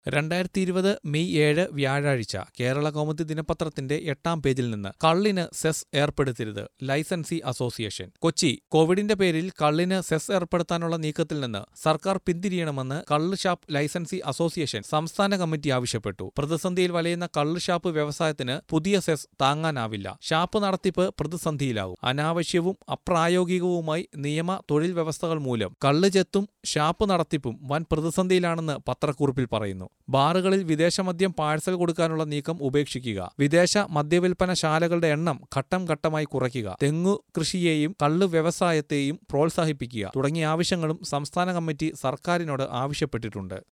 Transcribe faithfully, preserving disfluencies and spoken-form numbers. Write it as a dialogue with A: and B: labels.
A: രണ്ടായിരത്തി ഇരുപത് മെയ് ഏഴ് വ്യാഴാഴ്ച കേരള കൗമുദി ദിനപത്രത്തിന്റെ എട്ടാം പേജിൽ നിന്ന് കള്ളിന് സെസ് ഏർപ്പെടുത്തരുത് ലൈസൻസി അസോസിയേഷൻ. കൊച്ചി. കോവിഡിന്റെ പേരിൽ കള്ളിന് സെസ് ഏർപ്പെടുത്താനുള്ള നീക്കത്തിൽ നിന്ന് സർക്കാർ പിന്തിരിയണമെന്ന് കള്ള് ഷാപ്പ് ലൈസൻസി അസോസിയേഷൻ സംസ്ഥാന കമ്മിറ്റി ആവശ്യപ്പെട്ടു. പ്രതിസന്ധിയിൽ വലയുന്ന കള്ള് ഷാപ്പ് വ്യവസായത്തിന് പുതിയ സെസ് താങ്ങാനാവില്ല. ഷാപ്പ് നടത്തിപ്പ് പ്രതിസന്ധിയിലാവും. അനാവശ്യവും അപ്രായോഗികവുമായി നിയമ തൊഴിൽ വ്യവസ്ഥകൾ മൂലം കള്ള് ചെത്തും ഷാപ്പ് നടത്തിപ്പും വൻ പ്രതിസന്ധിയിലാണെന്ന് പത്രക്കുറിപ്പിൽ പറയുന്നു. ബാറുകളിൽ വിദേശമദ്യം പാഴ്സൽ കൊടുക്കാനുള്ള നീക്കം ഉപേക്ഷിക്കുക. വിദേശ മദ്യവിൽപ്പന ശാലകളുടെ എണ്ണം ഘട്ടം ഘട്ടമായി കുറയ്ക്കുക. തെങ്ങു കൃഷിയെയും കള്ള് വ്യവസായത്തെയും പ്രോത്സാഹിപ്പിക്കുക തുടങ്ങിയ ആവശ്യങ്ങളും സംസ്ഥാന കമ്മിറ്റി സർക്കാരിനോട് ആവശ്യപ്പെട്ടിട്ടുണ്ട്.